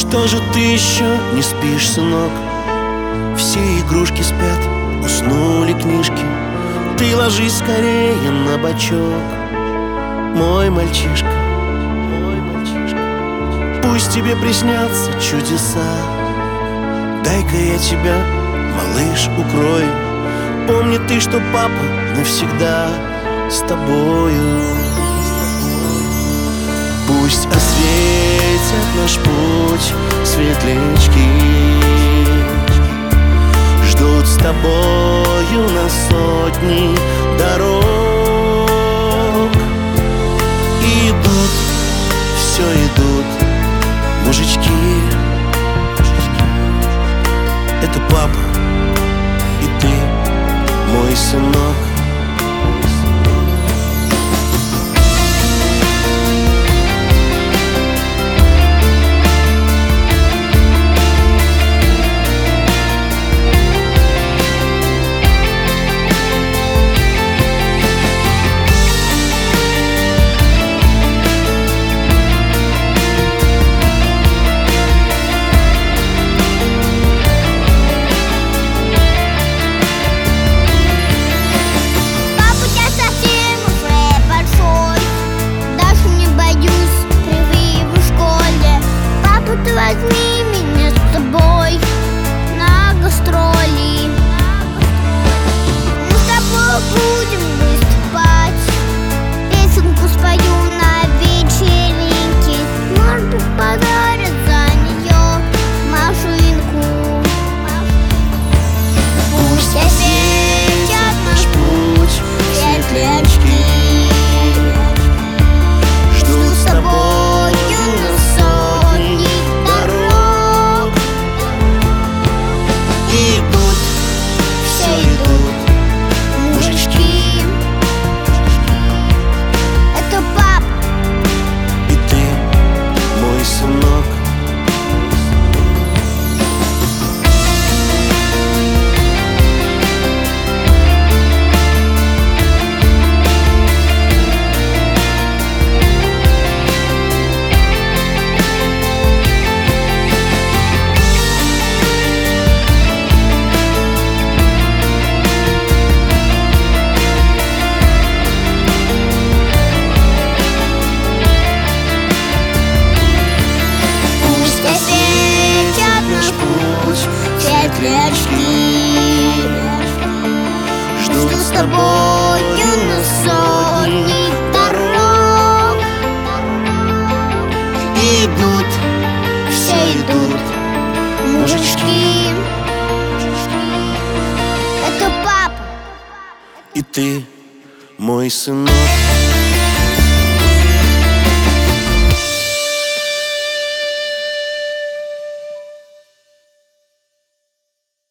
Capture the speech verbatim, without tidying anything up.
Что же ты еще не спишь, сынок? Все игрушки спят, уснули книжки. Ты ложись скорее на бочок, мой мальчишка, мой мальчишка. Пусть тебе приснятся чудеса. Дай-ка я тебя, малыш, укрою. Помни ты, что папа навсегда с тобою. Пусть осветят наш путь светлячки, ждут с тобою на сотни дорог. И идут, все идут мужички. Это папа и ты, мой сынок. Возьми меня с собой на гастроли. Мы с тобой будем выступать, песенку спою на вечеринке. Может быть, подарят за нее машинку. Пусть осветят наш путь светлячки, ждут с тобою на сотни. Светлячки ждут с тобою на сотни дорог. Идут, все идут мужички. Это папа и ты, мой сынок.